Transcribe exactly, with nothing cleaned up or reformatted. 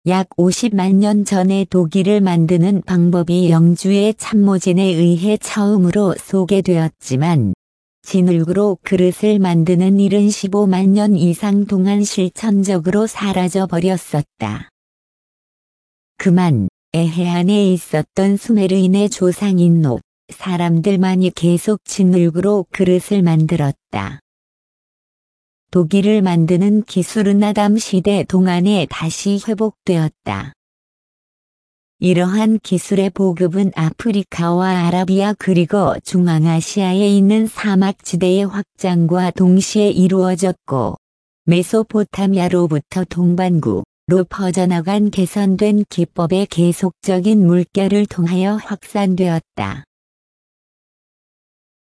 약 오십만 년 전에 도기를 만드는 방법이 영주의 참모진에 의해 처음으로 소개되었지만 진흙으로 그릇을 만드는 일은 십오만 년 이상 동안 실천적으로 사라져 버렸었다. 그만 해안에 있었던 수메르인의 조상인 높 사람들만이 계속 진흙으로 그릇을 만들었다. 도기를 만드는 기술은 아담 시대 동안에 다시 회복되었다. 이러한 기술의 보급은 아프리카와 아라비아 그리고 중앙아시아에 있는 사막지대의 확장과 동시에 이루어졌고 메소포타미아로부터 동반구로 퍼져나간 개선된 기법의 계속적인 물결을 통하여 확산되었다.